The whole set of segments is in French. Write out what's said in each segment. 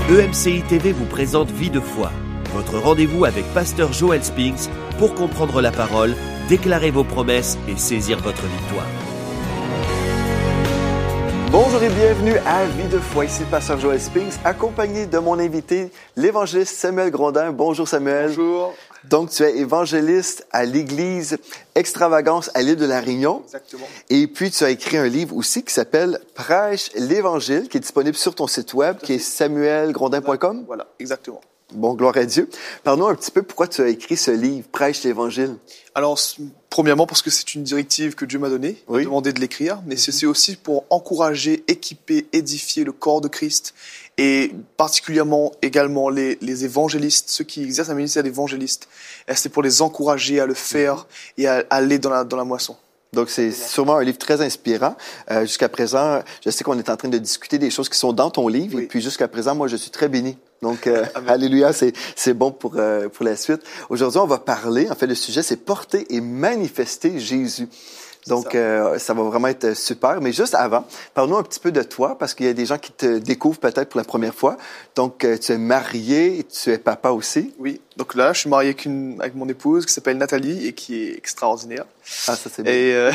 EMCI TV vous présente Vie de foi, votre rendez-vous avec Pasteur Joel Spinks pour comprendre la parole, déclarer vos promesses et saisir votre victoire. Bonjour et bienvenue à Vie de foi, ici Pasteur Joel Spinks, accompagné de mon invité, l'évangéliste Samuel Grondin. Bonjour Samuel. Bonjour. Donc tu es évangéliste à l'église Extravagance à l'île de la Réunion. Exactement. Et puis tu as écrit un livre aussi qui s'appelle Prêche l'Évangile, qui est disponible sur ton site web, qui est samuelgrondin.com. Voilà, exactement. Bon, gloire à Dieu. Parle-nous un petit peu pourquoi tu as écrit ce livre, Prêche l'Évangile. Alors, premièrement, parce que c'est une directive que Dieu m'a donnée, Oui. demandé de l'écrire, mais c'est aussi pour encourager, équiper, édifier le corps de Christ, et particulièrement également les évangélistes, ceux qui exercent un ministère d'évangéliste. C'est pour les encourager à le faire et à aller dans la moisson. Donc, c'est sûrement un livre très inspirant. Jusqu'à présent, je sais qu'on est en train de discuter des choses qui sont dans ton livre. Oui. Et puis, jusqu'à présent, moi, je suis très béni. Donc, alléluia, c'est bon pour la suite. Aujourd'hui, on va parler, en fait, le sujet, c'est porter et manifester Jésus. Donc, ça va vraiment être super. Mais juste avant, parle-nous un petit peu de toi, parce qu'il y a des gens qui te découvrent peut-être pour la première fois. Donc, tu es marié, tu es papa aussi. Oui, donc là, je suis marié avec mon épouse qui s'appelle Nathalie et qui est extraordinaire. Ah, ça, c'est bien. Et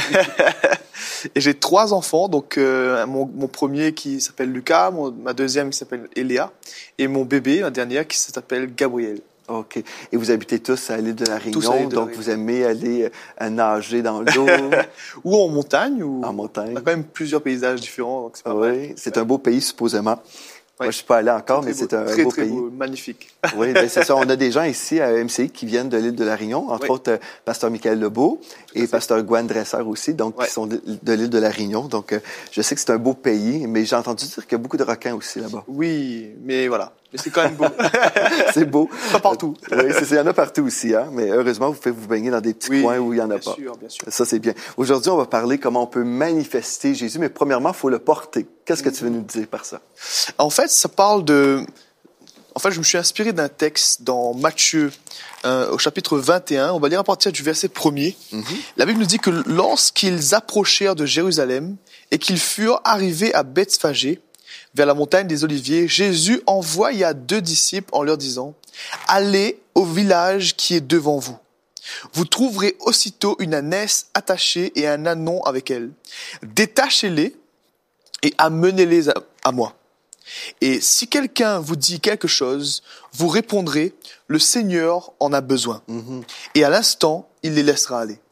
j'ai 3 enfants, donc mon premier qui s'appelle Lucas, ma deuxième qui s'appelle Eléa, et mon bébé, ma dernière, qui s'appelle Gabriel. OK. Et vous habitez tous à l'île de la Tous à Réunion, l'île de la donc Réunion. vous aimez aller nager dans l'eau, Ou en montagne, ou en montagne. on a quand même plusieurs paysages différents, donc c'est pas mal. Oui, c'est un beau pays, supposément. Ouais. Moi, je suis pas allé encore, mais Très c'est un très, beau très pays. beau, magnifique. Oui, ben c'est ça. On a des gens ici à MCI qui viennent de l'île de la Réunion, entre Oui. autres Pasteur Michael Lebeau et fait. Pasteur Gwen Dresser aussi, donc Ouais. qui sont de l'île de la Réunion. Donc, je sais que c'est un beau pays, mais j'ai entendu dire qu'il y a beaucoup de requins aussi là-bas. Oui, mais voilà. Mais c'est quand même beau. C'est beau. Pas partout. Oui, c'est ça. Il y en a partout aussi, hein. Mais heureusement, vous pouvez vous baigner dans des petits Oui, coins où il y en a bien pas. sûr, bien sûr. Ça, c'est bien. Aujourd'hui, on va parler comment on peut manifester Jésus, mais premièrement, il faut le porter. Qu'est-ce que tu veux nous dire par ça? En fait, ça parle de... En fait, je me suis inspiré d'un texte dans Matthieu, au chapitre 21. On va lire à partir du verset 1er. La Bible nous dit que lorsqu'ils approchèrent de Jérusalem et qu'ils furent arrivés à Bethphagée, vers la montagne des Oliviers, Jésus envoya 2 disciples en leur disant « Allez au village qui est devant vous. Vous trouverez aussitôt une ânesse attachée et un ânon avec elle. Détachez-les et amenez-les à moi. Et si quelqu'un vous dit quelque chose, vous répondrez, le Seigneur en a besoin. Et à l'instant, il les laissera aller.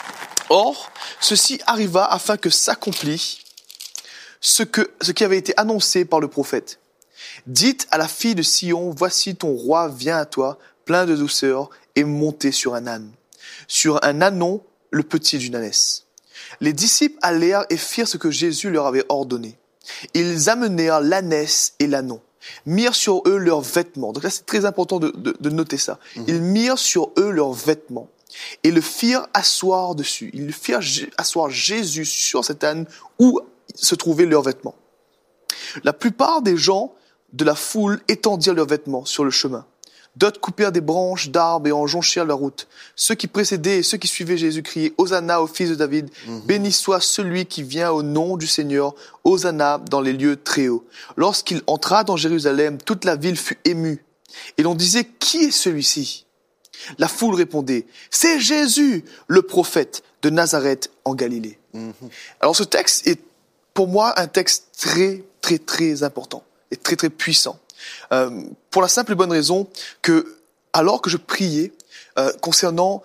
Or, ceci arriva afin que s'accomplisse ce qui avait été annoncé par le prophète. Dites à la fille de Sion, voici ton roi vient à toi, plein de douceur, et monté sur un âne. Sur un ânon, le petit d'une ânesse. Les disciples allèrent et firent ce que Jésus leur avait ordonné. Ils amenèrent l'ânesse et l'ânon, mirent sur eux leurs vêtements. Donc là, c'est très important de noter ça. Ils mirent sur eux leurs vêtements et le firent asseoir dessus. Ils firent asseoir Jésus sur cet âne où se trouvaient leurs vêtements. La plupart des gens de la foule étendirent leurs vêtements sur le chemin. D'autres coupèrent des branches d'arbres et en jonchèrent la route. Ceux qui précédaient et ceux qui suivaient Jésus criaient « Hosanna au fils de David, béni soit celui qui vient au nom du Seigneur, Hosanna dans les lieux très hauts. » Lorsqu'il entra dans Jérusalem, toute la ville fut émue. Et l'on disait « Qui est celui-ci » La foule répondait « C'est Jésus, le prophète de Nazareth en Galilée. » Alors ce texte est pour moi un texte très, très, très important et très, très puissant. Pour la simple et bonne raison que, alors que je priais concernant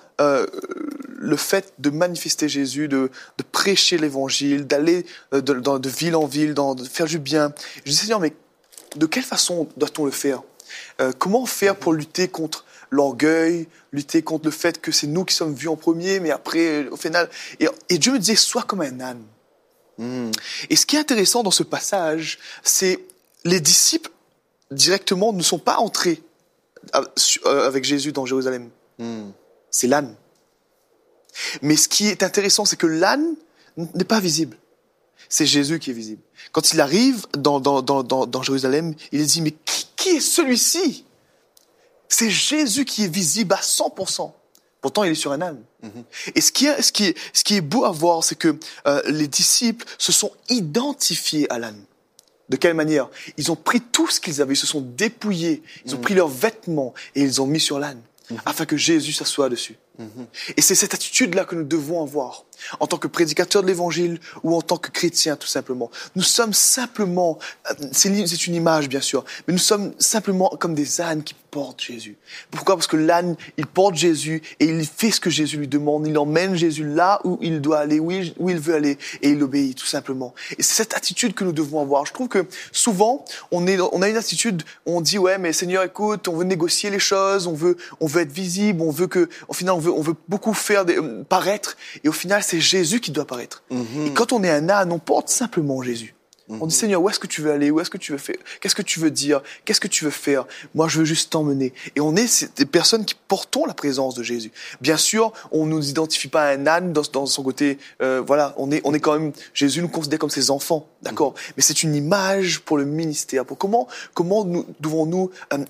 le fait de manifester Jésus, de prêcher l'évangile, d'aller de ville en ville, de faire du bien, je disais, Seigneur, mais de quelle façon doit-on le faire? Comment faire pour lutter contre l'orgueil, lutter contre le fait que c'est nous qui sommes vus en premier, mais après, au final... Et Dieu me disait, sois comme un âne. Et ce qui est intéressant dans ce passage, c'est les disciples directement ne sont pas entrés avec Jésus dans Jérusalem. C'est l'âne. Mais ce qui est intéressant, c'est que l'âne n'est pas visible. C'est Jésus qui est visible. Quand il arrive dans Jérusalem, il dit, mais qui est celui-ci? C'est Jésus qui est visible à 100%. Pourtant, il est sur un âne. Et ce qui est beau à voir, c'est que les disciples se sont identifiés à l'âne. De quelle manière? Ils ont pris tout ce qu'ils avaient, ils se sont dépouillés, ils ont pris leurs vêtements et ils ont mis sur l'âne, afin que Jésus s'assoie dessus. Et c'est cette attitude-là que nous devons avoir, en tant que prédicateurs de l'évangile ou en tant que chrétiens, tout simplement. Nous sommes simplement, c'est une image bien sûr, mais nous sommes simplement comme des ânes qui portent Jésus. Pourquoi? Parce que l'âne, il porte Jésus et il fait ce que Jésus lui demande. Il emmène Jésus là où il doit aller, où il veut aller, et il obéit tout simplement. Et c'est cette attitude que nous devons avoir. Je trouve que souvent, on a une attitude où on dit, ouais, mais Seigneur, écoute, on veut négocier les choses, on veut être visible, au final, on veut beaucoup faire paraître, et au final, c'est Jésus qui doit paraître. Et quand on est un âne, on porte simplement Jésus. On dit, Seigneur, où est-ce que tu veux aller? Où est-ce que tu veux faire? Qu'est-ce que tu veux dire? Qu'est-ce que tu veux faire? Moi, je veux juste t'emmener. Et on est des personnes qui portons la présence de Jésus. Bien sûr, on nous identifie pas à un âne dans son côté, voilà, on est quand même, Jésus nous considère comme ses enfants, d'accord? Mais c'est une image pour le ministère. Comment nous devons-nous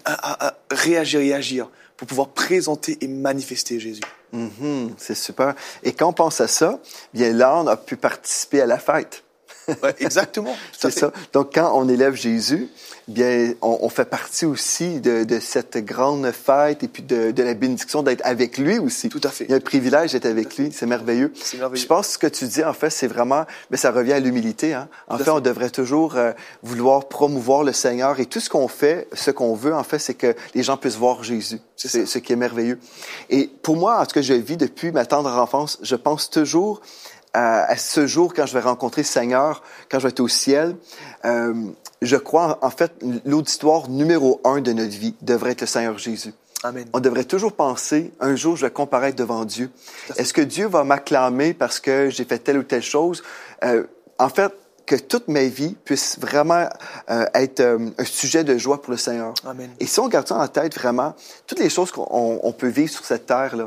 réagir et agir pour pouvoir présenter et manifester Jésus? C'est super. Et quand on pense à ça, bien là, on a pu participer à la fête. Ouais, exactement. C'est ça. Donc, quand on élève Jésus, bien, on fait partie aussi de cette grande fête et puis de la bénédiction d'être avec lui aussi. Tout à fait. Il y a un privilège d'être avec lui. C'est merveilleux. C'est merveilleux. Je pense que ce que tu dis, en fait, c'est vraiment, mais ça revient à l'humilité, hein. En fait, on devrait toujours vouloir promouvoir le Seigneur, et tout ce qu'on fait, ce qu'on veut, en fait, c'est que les gens puissent voir Jésus. C'est ce qui est merveilleux. Et pour moi, en tout cas, je vis depuis ma tendre enfance, je pense toujours à ce jour, quand je vais rencontrer le Seigneur, quand je vais être au ciel. Je crois, en fait, l'auditoire numéro 1 de notre vie devrait être le Seigneur Jésus. Amen. On devrait toujours penser, un jour, je vais comparaître devant Dieu. Est-ce que Dieu va m'acclamer parce que j'ai fait telle ou telle chose? En fait, que toute ma vie puisse vraiment être un sujet de joie pour le Seigneur. Amen. Et si on garde ça en tête, vraiment, toutes les choses qu'on peut vivre sur cette terre-là,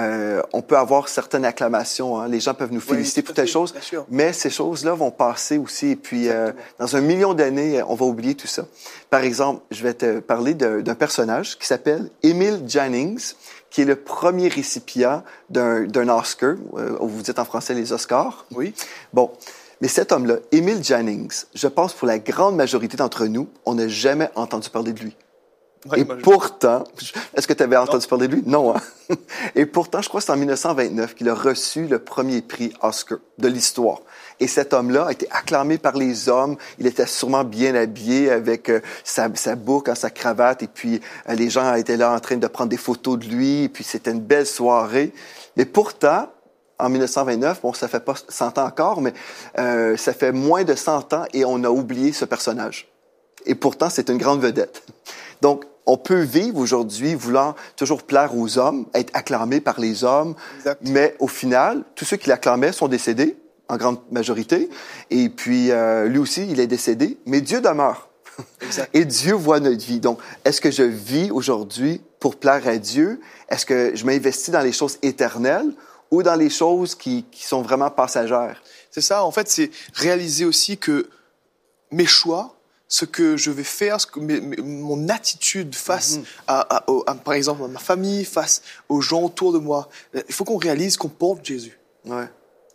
on peut avoir certaines acclamations, hein. Les gens peuvent nous féliciter pour telle chose, mais ces choses-là vont passer aussi. Et puis, dans 1 million d'années, on va oublier tout ça. Par exemple, je vais te parler d'un personnage qui s'appelle Emil Jannings, qui est le premier récipient d'un Oscar, vous dites en français les Oscars. Oui. Bon. Mais cet homme-là, Emil Jannings, je pense pour la grande majorité d'entre nous, on n'a jamais entendu parler de lui. Ouais, et pourtant, est-ce que tu avais entendu parler de lui? Non, hein? Et pourtant, je crois que c'est en 1929 qu'il a reçu le premier prix Oscar de l'histoire. Et cet homme-là a été acclamé par les hommes. Il était sûrement bien habillé avec sa boucle, sa cravate. Et puis, les gens étaient là en train de prendre des photos de lui. Et puis, c'était une belle soirée. Mais pourtant, en 1929, bon, ça fait pas 100 ans encore, mais ça fait moins de 100 ans et on a oublié ce personnage. Et pourtant, c'est une grande vedette. Donc, on peut vivre aujourd'hui voulant toujours plaire aux hommes, être acclamé par les hommes, exact. Mais au final, tous ceux qui l'acclamaient sont décédés, en grande majorité, et puis lui aussi, il est décédé, mais Dieu demeure. Exact. Et Dieu voit notre vie. Donc, est-ce que je vis aujourd'hui pour plaire à Dieu? Est-ce que je m'investis dans les choses éternelles ou dans les choses qui sont vraiment passagères? C'est ça, en fait, c'est réaliser aussi que mes choix, ce que je vais faire, mon attitude face par exemple, à ma famille, face aux gens autour de moi, il faut qu'on réalise qu'on porte Jésus. Ouais.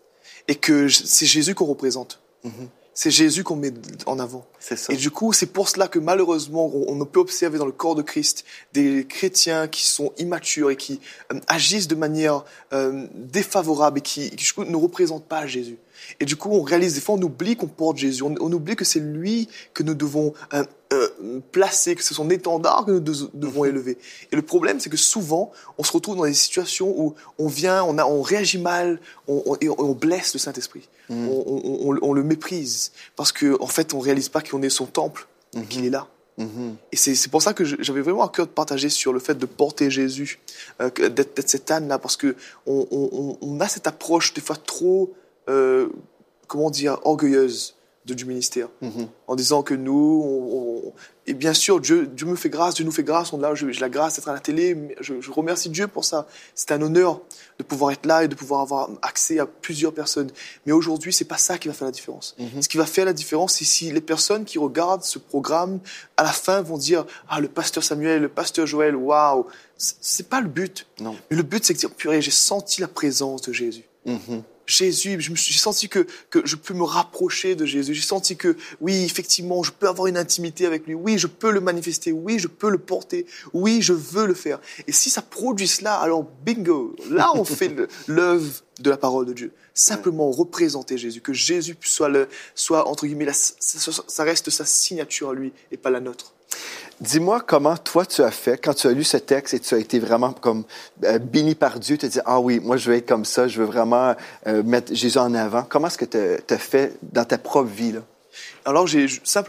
Et que c'est Jésus qu'on représente. C'est Jésus qu'on met en avant. C'est ça. Et du coup, c'est pour cela que malheureusement, on peut observer dans le corps de Christ des chrétiens qui sont immatures et qui agissent de manière défavorable et qui ne représentent pas Jésus. Et du coup, on réalise, des fois, on oublie qu'on porte Jésus. On oublie que c'est lui que nous devons placer, que c'est son étendard que nous devons élever. Et le problème, c'est que souvent, on se retrouve dans des situations où on réagit mal, et on blesse le Saint-Esprit. On le méprise. Parce qu'en fait, on réalise pas qu'on est son temple, qu'il est là. Et c'est pour ça que j'avais vraiment à cœur de partager sur le fait de porter Jésus, d'être cet âne-là, parce que on a cette approche des fois trop, orgueilleuse du ministère, en disant que nous, et bien sûr, Dieu me fait grâce, Dieu nous fait grâce, j'ai la grâce d'être à la télé, mais je remercie Dieu pour ça. C'est un honneur de pouvoir être là et de pouvoir avoir accès à plusieurs personnes. Mais aujourd'hui, c'est pas ça qui va faire la différence. Ce qui va faire la différence, c'est si les personnes qui regardent ce programme, à la fin, vont dire « Ah, le pasteur Samuel, le pasteur Joël, waouh !» C'est pas le but. Non. Mais le but, c'est de dire « Purée, j'ai senti la présence de Jésus. Jésus, j'ai senti que je peux me rapprocher de Jésus. J'ai senti que, oui, effectivement, je peux avoir une intimité avec lui. Oui, je peux le manifester. Oui, je peux le porter. Oui, je veux le faire. Et si ça produit cela, alors bingo, là on fait l'œuvre de la parole de Dieu. Simplement représenter Jésus, que Jésus soit entre guillemets, ça reste sa signature à lui et pas la nôtre. Dis-moi comment toi tu as fait quand tu as lu ce texte et tu as été vraiment comme béni par Dieu, tu as dit « Ah oui, moi je veux être comme ça, je veux vraiment mettre Jésus en avant ». Comment est-ce que tu as fait dans ta propre vie, là? Alors je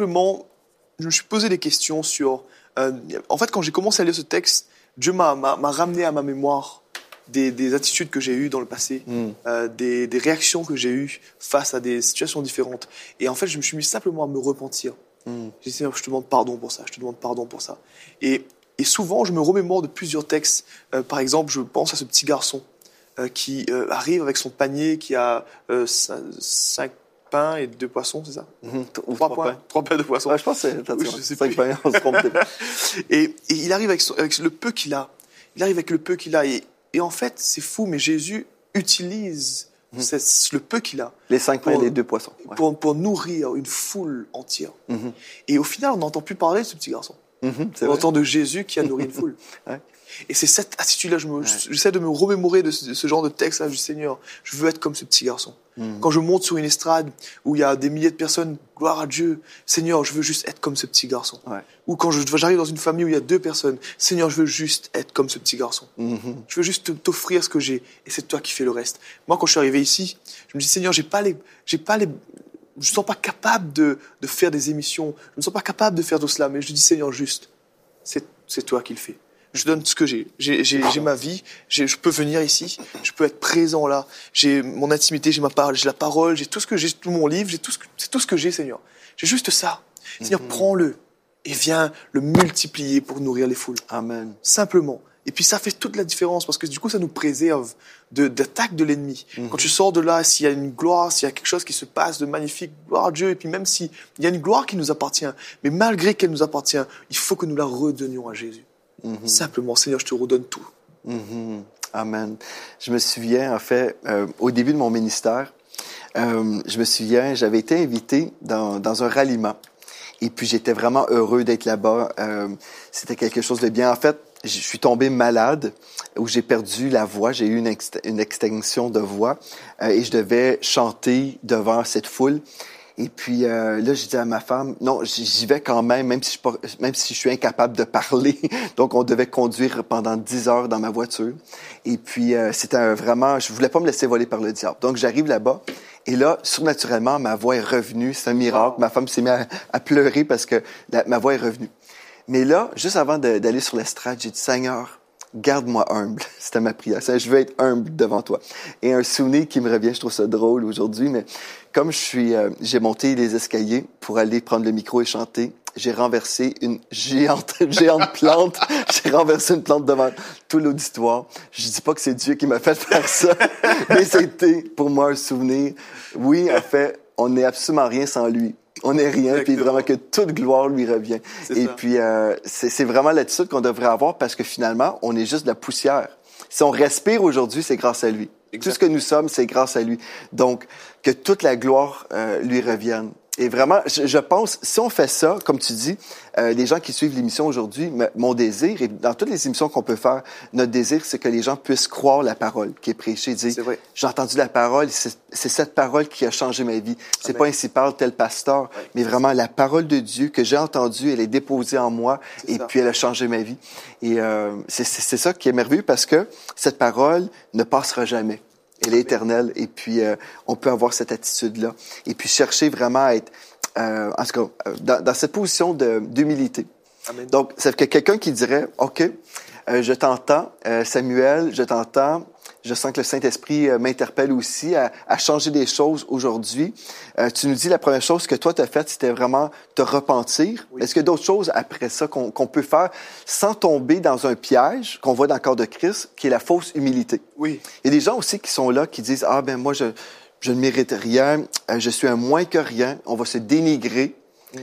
me suis posé des questions sur... en fait, quand j'ai commencé à lire ce texte, Dieu m'a ramené à ma mémoire des attitudes que j'ai eues dans le passé, des réactions que j'ai eues face à des situations différentes. Et en fait, je me suis mis simplement à me repentir. J'ai dit, Seigneur, je te demande pardon pour ça, je te demande pardon pour ça. Et souvent, je me remémore de plusieurs textes. Par exemple, je pense à ce petit garçon qui arrive avec son panier qui a 5 pains et 2 poissons, c'est ça? 3 pains, 2 poissons. Ouais, je pense que c'est 5 pains, on se trompe. Et il arrive avec le peu qu'il a. Il arrive avec le peu qu'il a. Et en fait, c'est fou, mais Jésus utilise le peu qu'il a. Les 5 pains et les 2 poissons. Ouais. Pour nourrir une foule entière. Et au final, on n'entend plus parler de ce petit garçon. On entend de Jésus qui a nourri une foule. Ouais. Et c'est cette attitude-là, j'essaie de me remémorer de ce genre de texte-là. Je dis, Seigneur, je veux être comme ce petit garçon. Quand je monte sur une estrade où il y a des milliers de personnes, gloire à Dieu, Seigneur, je veux juste être comme ce petit garçon. Ouais. Ou quand j'arrive dans une famille où il y a 2 personnes, Seigneur, je veux juste être comme ce petit garçon. Je veux juste t'offrir ce que j'ai, et c'est toi qui fais le reste. Moi, quand je suis arrivé ici, je me dis, Seigneur, je me sens pas capable de faire des émissions, je me sens pas capable de faire tout cela, mais je dis, Seigneur, juste, c'est toi qui le fais. Je donne ce que j'ai. J'ai ma vie, je peux venir ici, je peux être présent là, j'ai mon intimité, j'ai ma parole, j'ai la parole, j'ai tout ce que j'ai, tout mon livre, c'est tout ce que j'ai, Seigneur. J'ai juste ça. Seigneur, prends-le et viens le multiplier pour nourrir les foules. Amen. Simplement. Et puis ça fait toute la différence parce que du coup, ça nous préserve d'attaques de l'ennemi. Quand tu sors de là, s'il y a une gloire, s'il y a quelque chose qui se passe de magnifique, gloire à Dieu, et puis même s'il y a une gloire qui nous appartient, mais malgré qu'elle nous appartient, il faut que nous la redonnions à Jésus. Simplement, Seigneur, je te redonne tout. Amen. Je me souviens, en fait, au début de mon ministère, je me souviens, j'avais été invité dans un ralliement. Et puis, j'étais vraiment heureux d'être là-bas. C'était quelque chose de bien. En fait, je suis tombé malade, où j'ai perdu la voix. J'ai eu une extinction de voix. Et je devais chanter devant cette foule. Et puis là, je dis à ma femme, non, j'y vais quand même si je suis incapable de parler. Donc, on devait conduire pendant 10 heures dans ma voiture. Et puis, c'était vraiment, je voulais pas me laisser voler par le diable. Donc, j'arrive là-bas. Et là, surnaturellement, ma voix est revenue. C'est un miracle. Ma femme s'est mise à pleurer parce que ma voix est revenue. Mais là, juste avant d'aller sur l'estrade, j'ai dit, Seigneur, garde-moi humble. C'était ma prière. Je veux être humble devant toi. Et un souvenir qui me revient, je trouve ça drôle aujourd'hui, mais comme j'ai monté les escaliers pour aller prendre le micro et chanter, j'ai renversé une géante plante. J'ai renversé une plante devant tout l'auditoire. Je dis pas que c'est Dieu qui m'a fait faire ça, mais c'était pour moi un souvenir. Oui, en fait, on n'est absolument rien sans lui. On n'est rien, puis vraiment que toute gloire lui revient. Et puis, c'est vraiment l'attitude qu'on devrait avoir parce que finalement, on est juste de la poussière. Si on respire aujourd'hui, c'est grâce à lui. Exactement. Tout ce que nous sommes, c'est grâce à lui. Donc, que toute la gloire lui revienne. Et vraiment, je pense, si on fait ça, comme tu dis, les gens qui suivent l'émission aujourd'hui, mon désir, et dans toutes les émissions qu'on peut faire, notre désir, c'est que les gens puissent croire la parole qui est prêchée. Dire, j'ai entendu la parole, c'est cette parole qui a changé ma vie. C'est pas ainsi parle tel pasteur, mais vraiment la parole de Dieu que j'ai entendue, elle est déposée en moi, et puis elle a changé ma vie. Et c'est ça qui est merveilleux parce que cette parole ne passera jamais. Elle est éternelle et puis on peut avoir cette attitude-là et puis chercher vraiment à être, en tout cas, dans cette position d'humilité. Amen. Donc, c'est que quelqu'un qui dirait, OK, je t'entends, Samuel, je t'entends, je sens que le Saint-Esprit m'interpelle aussi à changer des choses aujourd'hui. Tu nous dis la première chose que toi, tu as faite, c'était vraiment te repentir. Oui. Est-ce qu'il y a d'autres choses après ça qu'on peut faire sans tomber dans un piège qu'on voit dans le corps de Christ, qui est la fausse humilité? Oui. Il y a des gens aussi qui sont là, qui disent, ah ben moi, je ne mérite rien, je suis un moins que rien, on va se dénigrer.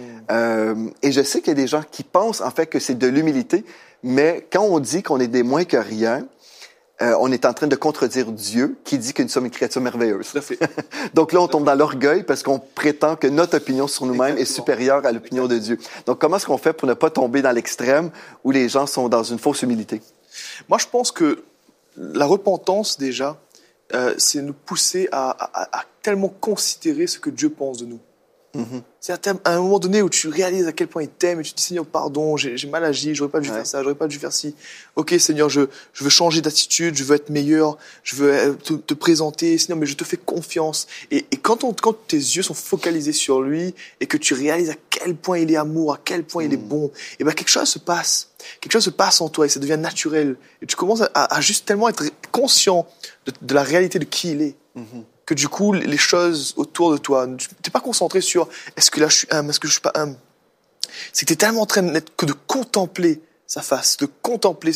Et je sais qu'il y a des gens qui pensent en fait que c'est de l'humilité, mais quand on dit qu'on est des moins que rien, on est en train de contredire Dieu qui dit que nous sommes une créature merveilleuse. Tout à fait. Donc là, on tombe dans l'orgueil parce qu'on prétend que notre opinion sur nous-mêmes est supérieure à l'opinion de Dieu. Donc comment est-ce qu'on fait pour ne pas tomber dans l'extrême où les gens sont dans une fausse humilité? Moi, je pense que la repentance, déjà, c'est nous pousser à tellement considérer ce que Dieu pense de nous. Mm-hmm. C'est à un moment donné où tu réalises à quel point il t'aime et tu te dis, Seigneur, pardon, j'ai mal agi, j'aurais pas dû faire ça, j'aurais pas dû faire ci. Ok, Seigneur, je veux changer d'attitude, je veux être meilleur, je veux te présenter, Seigneur, mais je te fais confiance. Et quand tes yeux sont focalisés sur lui et que tu réalises à quel point il est amour, à quel point il est bon, et ben quelque chose se passe. Quelque chose se passe en toi et ça devient naturel. Et tu commences à juste tellement être conscient de la réalité de qui il est. Mm-hmm. Que du coup, les choses autour de toi, tu n'es pas concentré sur est-ce que là je suis humble, est-ce que je suis pas humble. C'est que tu es tellement en train de contempler sa face, de contempler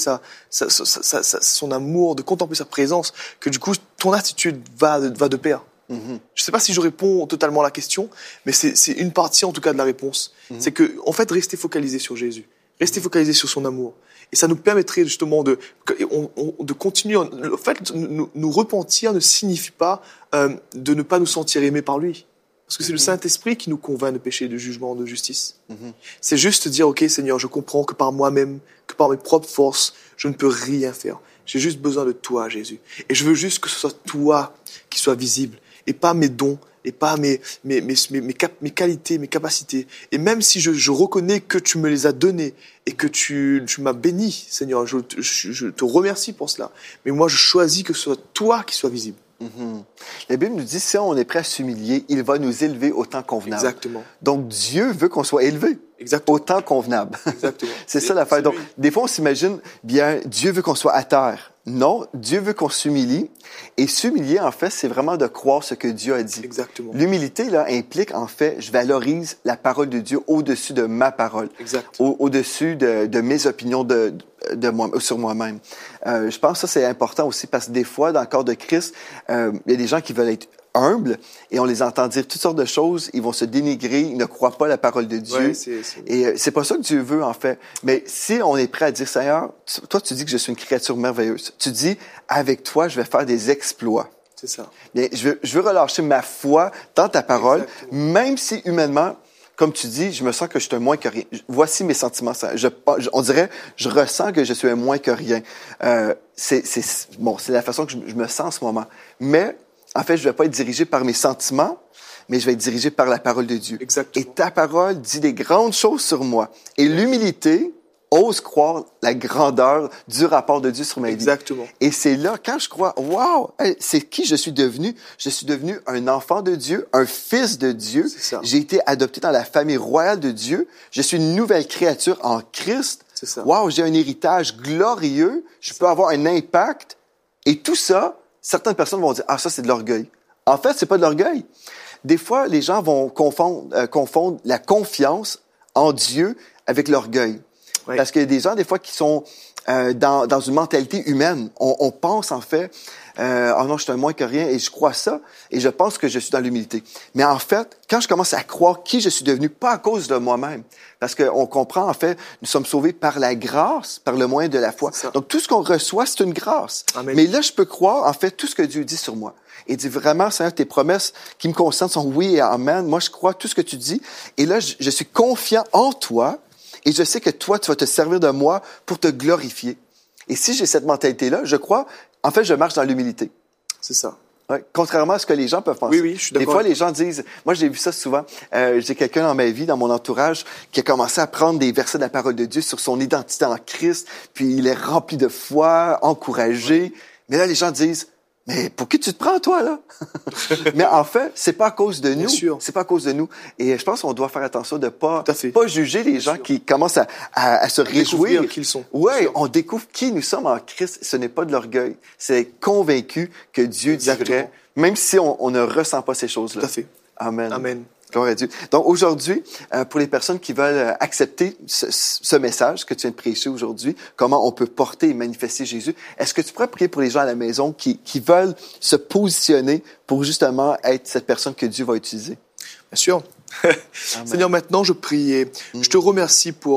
son amour, de contempler sa présence, que du coup, ton attitude va de pair. Mm-hmm. Je ne sais pas si je réponds totalement à la question, mais c'est une partie en tout cas de la réponse. Mm-hmm. C'est que, en fait, rester focalisé sur Jésus, rester focalisé sur son amour. Et ça nous permettrait justement de continuer. En fait, nous repentir ne signifie pas de ne pas nous sentir aimés par lui. Parce que c'est le Saint-Esprit qui nous convainc de péché, de jugement, de justice. Mm-hmm. C'est juste dire, ok Seigneur, je comprends que par moi-même, que par mes propres forces, je ne peux rien faire. J'ai juste besoin de toi, Jésus. Et je veux juste que ce soit toi qui sois visible, et pas mes dons, et pas mes qualités, mes capacités. Et même si je reconnais que tu me les as donnés et que tu m'as béni, Seigneur, je te remercie pour cela. Mais moi, je choisis que ce soit toi qui sois visible. Mm-hmm. La Bible nous dit, si on est prêt à s'humilier, il va nous élever au temps convenable. Exactement. Donc, Dieu veut qu'on soit élevé. Exactement. Au temps convenable. Exactement. C'est ça l'affaire. Donc, des fois, on s'imagine, bien, Dieu veut qu'on soit à terre. Non, Dieu veut qu'on s'humilie. Et s'humilier, en fait, c'est vraiment de croire ce que Dieu a dit. Exactement. L'humilité, là, implique, en fait, je valorise la parole de Dieu au-dessus de ma parole. Exact. Au-dessus de mes opinions sur moi-même. Je pense que ça, c'est important aussi parce que des fois, dans le corps de Christ, il y a des gens qui veulent être humbles et on les entend dire toutes sortes de choses, ils vont se dénigrer, ils ne croient pas la parole de Dieu. Ouais, Et c'est pas ça que Dieu veut, en fait. Mais si on est prêt à dire, Seigneur, toi, tu dis que je suis une créature merveilleuse. Tu dis, avec toi, je vais faire des exploits. C'est ça. Bien, je veux relâcher ma foi dans ta parole, Exactement. même si humainement, comme tu dis, je me sens que je suis un moins que rien. Voici mes sentiments. On dirait, je ressens que je suis un moins que rien. C'est la façon que je me sens en ce moment. Mais, en fait, je ne vais pas être dirigé par mes sentiments, mais je vais être dirigé par la parole de Dieu. Exactement. Et ta parole dit des grandes choses sur moi. Et l'humilité ose croire la grandeur du rapport de Dieu sur ma vie. Exactement. Et c'est là, quand je crois, wow, c'est qui je suis devenu? Je suis devenu un enfant de Dieu, un fils de Dieu. C'est ça. J'ai été adopté dans la famille royale de Dieu. Je suis une nouvelle créature en Christ. C'est ça. Wow, j'ai un héritage glorieux. Je peux avoir un impact. Et tout ça, certaines personnes vont dire, ah, ça, c'est de l'orgueil. En fait, c'est pas de l'orgueil. Des fois, les gens vont confondre la confiance en Dieu avec l'orgueil. Oui. Parce qu'il y a des gens, des fois, qui sont dans une mentalité humaine. On pense, en fait, oh non, je suis un moins que rien, et je crois ça, et je pense que je suis dans l'humilité. Mais en fait, quand je commence à croire qui je suis devenu, pas à cause de moi-même, parce qu'on comprend, en fait, nous sommes sauvés par la grâce, par le moyen de la foi. Donc, tout ce qu'on reçoit, c'est une grâce. Amen. Mais là, je peux croire, en fait, tout ce que Dieu dit sur moi. Et dit vraiment, Seigneur, tes promesses qui me concernent sont oui et amen. Moi, je crois tout ce que tu dis. Et là, je suis confiant en toi. Et je sais que toi, tu vas te servir de moi pour te glorifier. Et si j'ai cette mentalité-là, je crois, en fait, je marche dans l'humilité. C'est ça. Ouais, contrairement à ce que les gens peuvent penser. Oui, je suis d'accord. Des fois, les gens disent, moi, j'ai vu ça souvent, j'ai quelqu'un dans ma vie, dans mon entourage, qui a commencé à prendre des versets de la parole de Dieu sur son identité en Christ, puis il est rempli de foi, encouragé. Ouais. Mais là, les gens disent, mais pour qui tu te prends, toi, là? Mais en fait, c'est pas à cause de nous. C'est pas à cause de nous. Et je pense qu'on doit faire attention de pas juger les gens qui commencent à se réjouir. Qu'ils sont. Ouais, on découvre qui nous sommes en Christ. Ce n'est pas de l'orgueil. C'est convaincu que Dieu dit vrai, même si on ne ressent pas ces choses-là. Tout à fait. Amen. Amen. Gloire à Dieu. Donc aujourd'hui, pour les personnes qui veulent accepter ce message que tu viens de prêcher aujourd'hui, comment on peut porter et manifester Jésus, est-ce que tu pourrais prier pour les gens à la maison qui veulent se positionner pour justement être cette personne que Dieu va utiliser? Bien sûr. Seigneur, maintenant je prie et je te remercie pour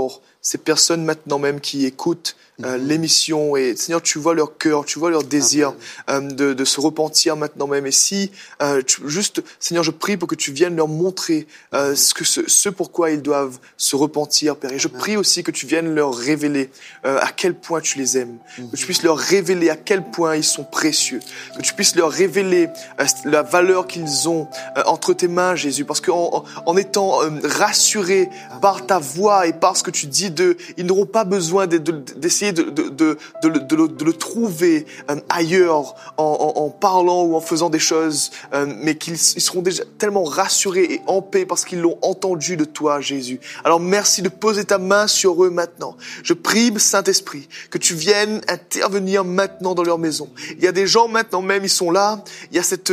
ces personnes maintenant même qui écoutent l'émission, et Seigneur, tu vois leur cœur, tu vois leur désir de se repentir maintenant même. Et si, juste, Seigneur, je prie pour que tu viennes leur montrer ce pourquoi ils doivent se repentir, Père. Et je prie aussi que tu viennes leur révéler à quel point tu les aimes, que tu puisses leur révéler à quel point ils sont précieux, que tu puisses leur révéler la valeur qu'ils ont entre tes mains, Jésus, parce qu'en étant rassurés par ta voix et par ce que tu dis ils n'auront pas besoin d'essayer de le trouver ailleurs en parlant ou en faisant des choses, mais ils seront déjà tellement rassurés et en paix parce qu'ils l'ont entendu de toi, Jésus. Alors merci de poser ta main sur eux maintenant. Je prie, Saint-Esprit, que tu viennes intervenir maintenant dans leur maison. Il y a des gens maintenant même, ils sont là, il y a cet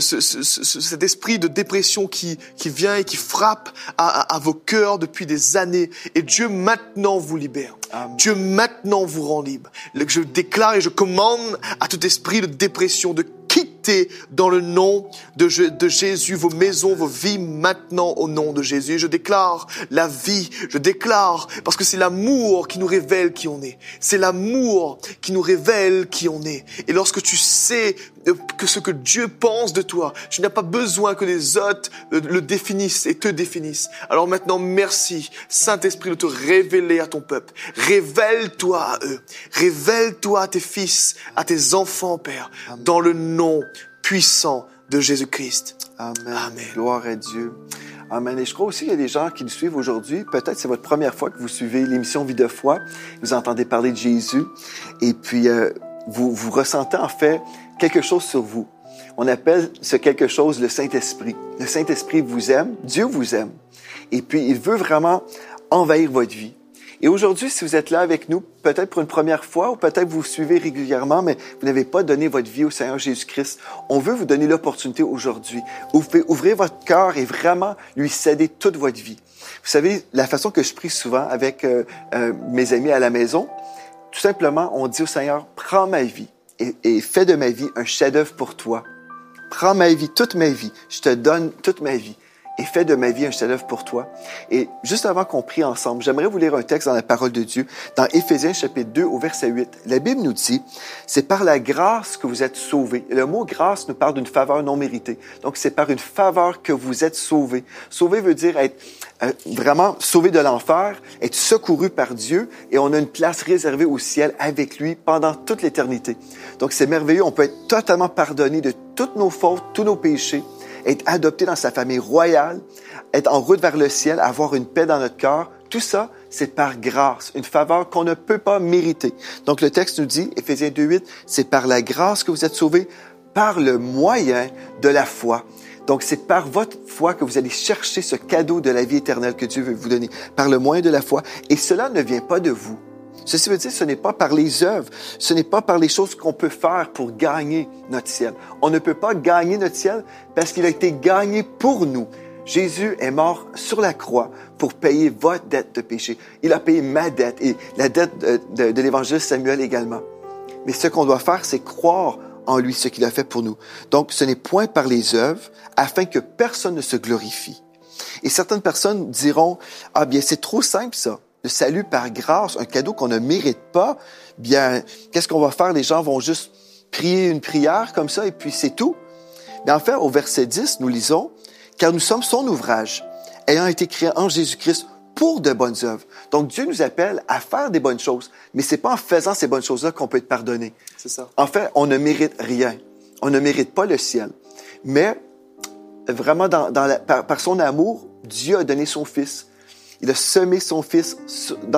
esprit de dépression qui vient et qui frappe à vos cœurs depuis des années, et Dieu maintenant vous libère. Amen. Dieu maintenant vous rend libre. Je déclare et je commande à tout esprit de dépression de quitter dans le nom de Jésus vos maisons, vos vies maintenant au nom de Jésus. Je déclare la vie, je déclare, parce que c'est l'amour qui nous révèle qui on est. C'est l'amour qui nous révèle qui on est. Et lorsque tu sais que ce que Dieu pense de toi, tu n'as pas besoin que les autres le définissent et te définissent. Alors maintenant, merci, Saint-Esprit, de te révéler à ton peuple. Révèle-toi à eux. Révèle-toi à tes fils, à tes enfants, Père, Amen. Dans le nom puissant de Jésus-Christ. Amen. Amen. Gloire à Dieu. Amen. Et je crois aussi qu'il y a des gens qui nous suivent aujourd'hui. Peut-être c'est votre première fois que vous suivez l'émission Vie de foi. Vous entendez parler de Jésus. Et puis, vous ressentez en fait quelque chose sur vous. On appelle ce quelque chose le Saint-Esprit. Le Saint-Esprit vous aime. Dieu vous aime. Et puis, il veut vraiment envahir votre vie. Et aujourd'hui, si vous êtes là avec nous, peut-être pour une première fois ou peut-être vous suivez régulièrement, mais vous n'avez pas donné votre vie au Seigneur Jésus-Christ, on veut vous donner l'opportunité aujourd'hui. Vous pouvez ouvrir votre cœur et vraiment lui céder toute votre vie. Vous savez, la façon que je prie souvent avec mes amis à la maison, tout simplement, on dit au Seigneur, prends ma vie et fais de ma vie un chef-d'œuvre pour toi. Prends ma vie, toute ma vie. Je te donne toute ma vie. Et fais de ma vie un chef-d'œuvre pour toi. Et juste avant qu'on prie ensemble, j'aimerais vous lire un texte dans la parole de Dieu, dans Éphésiens chapitre 2 au verset 8. La Bible nous dit, c'est par la grâce que vous êtes sauvés. Et le mot grâce nous parle d'une faveur non méritée. Donc c'est par une faveur que vous êtes sauvés. Sauvé veut dire être vraiment sauvé de l'enfer, être secouru par Dieu, et on a une place réservée au ciel avec lui pendant toute l'éternité. Donc c'est merveilleux, on peut être totalement pardonné de toutes nos fautes, tous nos péchés, être adopté dans sa famille royale, être en route vers le ciel, avoir une paix dans notre cœur. Tout ça, c'est par grâce, une faveur qu'on ne peut pas mériter. Donc le texte nous dit, Éphésiens 2:8, c'est par la grâce que vous êtes sauvés, par le moyen de la foi. Donc c'est par votre foi que vous allez chercher ce cadeau de la vie éternelle que Dieu veut vous donner, par le moyen de la foi. Et cela ne vient pas de vous. Ceci veut dire que ce n'est pas par les œuvres, ce n'est pas par les choses qu'on peut faire pour gagner notre ciel. On ne peut pas gagner notre ciel parce qu'il a été gagné pour nous. Jésus est mort sur la croix pour payer votre dette de péché. Il a payé ma dette et la dette de l'évangile Samuel également. Mais ce qu'on doit faire, c'est croire en lui, ce qu'il a fait pour nous. Donc, ce n'est point par les œuvres, afin que personne ne se glorifie. Et certaines personnes diront, « Ah bien, c'est trop simple ça. Le salut par grâce, un cadeau qu'on ne mérite pas, bien, qu'est-ce qu'on va faire? Les gens vont juste prier une prière comme ça et puis c'est tout. » Mais en fait, au verset 10, nous lisons, « Car nous sommes son ouvrage, ayant été créés en Jésus-Christ pour de bonnes œuvres. » Donc, Dieu nous appelle à faire des bonnes choses, mais c'est pas en faisant ces bonnes choses-là qu'on peut être pardonné. C'est ça. En fait, on ne mérite rien. On ne mérite pas le ciel. Mais vraiment, par son amour, Dieu a donné son Fils. Il a semé son Fils dans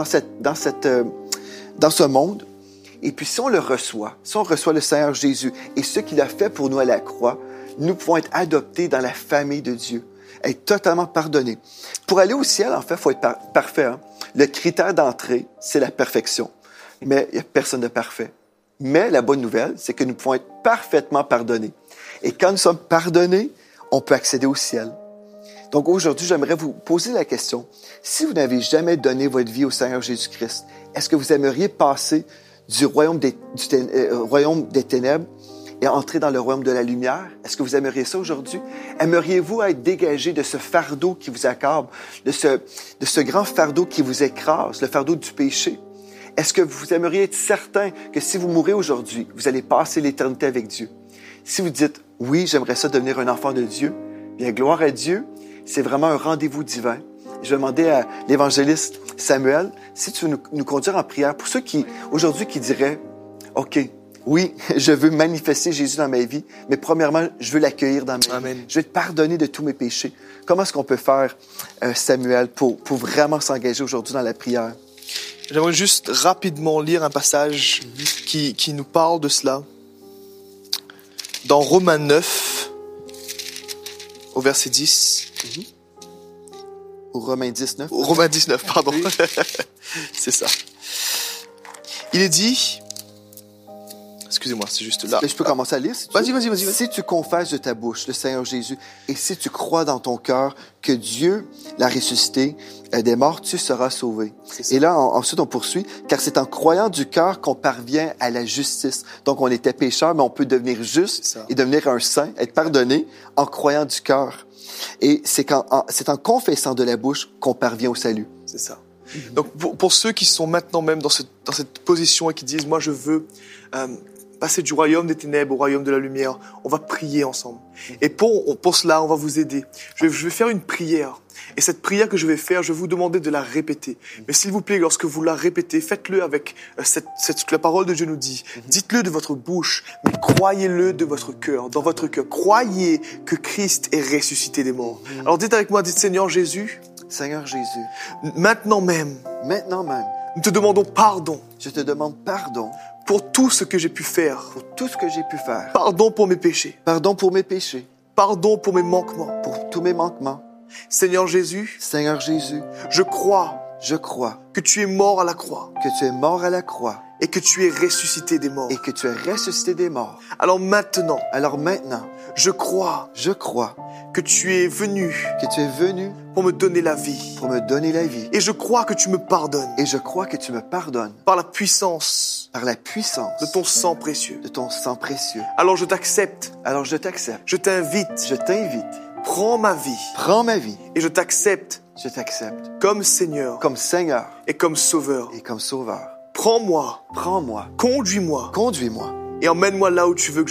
ce monde. Et puis, si on le reçoit, si on reçoit le Seigneur Jésus et ce qu'il a fait pour nous à la croix, nous pouvons être adoptés dans la famille de Dieu, être totalement pardonnés. Pour aller au ciel, en fait, il faut être parfait. Hein? Le critère d'entrée, c'est la perfection. Mais il n'y a personne de parfait. Mais la bonne nouvelle, c'est que nous pouvons être parfaitement pardonnés. Et quand nous sommes pardonnés, on peut accéder au ciel. Donc aujourd'hui, j'aimerais vous poser la question. Si vous n'avez jamais donné votre vie au Seigneur Jésus-Christ, est-ce que vous aimeriez passer du royaume des ténèbres et entrer dans le royaume de la lumière? Est-ce que vous aimeriez ça aujourd'hui? Aimeriez-vous être dégagé de ce fardeau qui vous accable, de ce grand fardeau qui vous écrase, le fardeau du péché? Est-ce que vous aimeriez être certain que si vous mourrez aujourd'hui, vous allez passer l'éternité avec Dieu? Si vous dites, oui, j'aimerais ça devenir un enfant de Dieu, bien, gloire à Dieu, c'est vraiment un rendez-vous divin. Je vais demander à l'évangéliste Samuel si tu veux nous conduire en prière. Pour ceux aujourd'hui qui diraient, OK, oui, je veux manifester Jésus dans ma vie, mais premièrement, je veux l'accueillir dans ma vie. Je veux être pardonné de tous mes péchés. Comment est-ce qu'on peut faire, Samuel, pour vraiment s'engager aujourd'hui dans la prière? J'aimerais juste rapidement lire un passage qui nous parle de cela. Dans Romains 9, au verset 10. Au Romains 19. Au Romains 19, pardon. Oui. C'est ça. Il est dit... Excusez-moi, c'est juste là. Je peux commencer à lire? Si vas-y. Si tu confesses de ta bouche le Seigneur Jésus et si tu crois dans ton cœur que Dieu l'a ressuscité des morts, tu seras sauvé. Et là, ensuite, on poursuit. Car c'est en croyant du cœur qu'on parvient à la justice. Donc, on était pécheur, mais on peut devenir juste et devenir un saint, être pardonné en croyant du cœur. Et c'est en confessant de la bouche qu'on parvient au salut. C'est ça. Donc, pour ceux qui sont maintenant même dans cette position et qui disent, moi, je veux passer du royaume des ténèbres au royaume de la lumière, on va prier ensemble. Et pour cela, on va vous aider. Je vais faire une prière. Et cette prière que je vais faire, je vais vous demander de la répéter. Mais s'il vous plaît, lorsque vous la répétez, faites-le avec ce que la parole de Dieu nous dit. Dites-le de votre bouche, mais croyez-le de votre cœur, dans votre cœur. Croyez que Christ est ressuscité des morts. Alors dites avec moi, dites Seigneur Jésus. Seigneur Jésus. Maintenant même. Nous te demandons pardon. Je te demande pardon. Pour tout ce que j'ai pu faire. Pour tout ce que j'ai pu faire. Pardon pour mes péchés. Pardon pour mes péchés. Pardon pour mes manquements. Pour tous mes manquements. Seigneur Jésus. Seigneur Jésus. Je crois que tu es mort à la croix. Que tu es mort à la croix. Et que tu es ressuscité des morts. Et que tu es ressuscité des morts. Alors maintenant. Je crois. Que tu es venu. Pour me donner la vie. Et je crois que tu me pardonnes. Par la puissance. De ton sang précieux. Alors je t'accepte. Je t'invite. Prends ma vie. Et je t'accepte. Comme Seigneur. Et comme Sauveur. Prends-moi. Conduis-moi. Et emmène-moi là où tu veux que je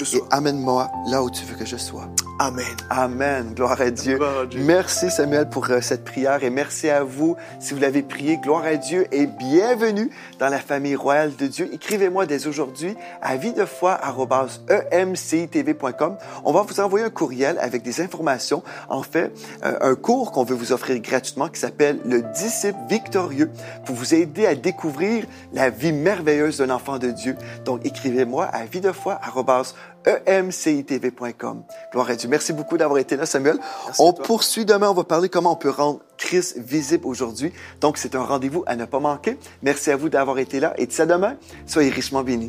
sois. Amen. Gloire à Dieu. Merci Samuel pour cette prière et merci à vous si vous l'avez prié. Gloire à Dieu et bienvenue dans la famille royale de Dieu. Écrivez-moi dès aujourd'hui à videfoi@emcitv.com. On va vous envoyer un courriel avec des informations. En fait, un cours qu'on veut vous offrir gratuitement qui s'appelle le disciple victorieux pour vous aider à découvrir la vie merveilleuse d'un enfant de Dieu. Donc écrivez-moi à videfoi@emcitv.com. Gloire à Dieu. Merci beaucoup d'avoir été là, Samuel. On poursuit demain. On va parler comment on peut rendre Christ visible aujourd'hui. Donc, c'est un rendez-vous à ne pas manquer. Merci à vous d'avoir été là. Et d'ici à demain, soyez richement bénis.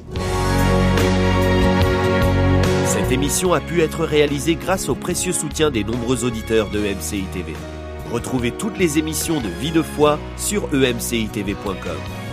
Cette émission a pu être réalisée grâce au précieux soutien des nombreux auditeurs de EMCI TV. Retrouvez toutes les émissions de Vie de foi sur emcitv.com.